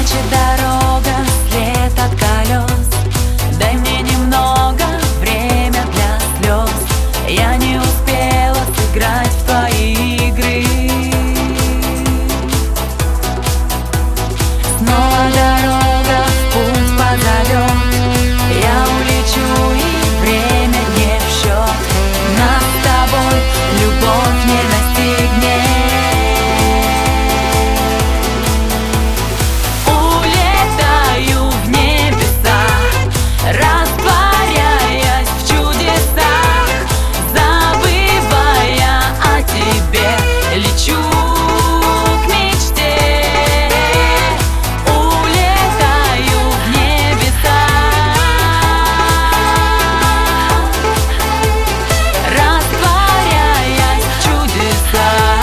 Значит, дорога, след от колес. Дай мне немного время для слез. Я не успела сыграть в твои игры. Снова дорога в путь позовет. Я улечу, и время не в счет. Нас с тобой любовь не настигнет. Улетаю в небеса, растворяясь в чудесах, забывая о тебе, лечу к мечте. Улетаю в небеса, растворяясь в чудесах.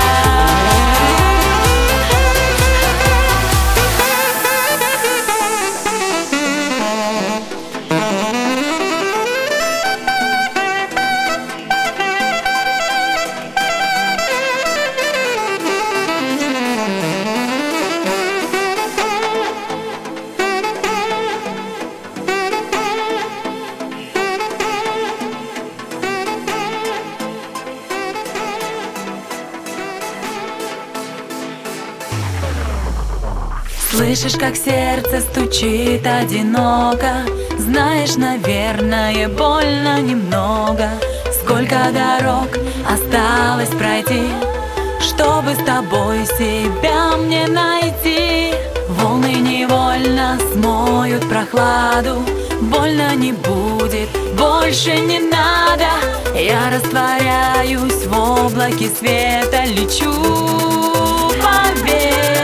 Слышишь, как сердце стучит одиноко. Знаешь, наверное, больно немного. Сколько дорог осталось пройти, чтобы с тобой себя мне найти. Волны невольно смоют прохладу. Больно не будет, больше не надо. Я растворяюсь в облаке света, лечу, поверь.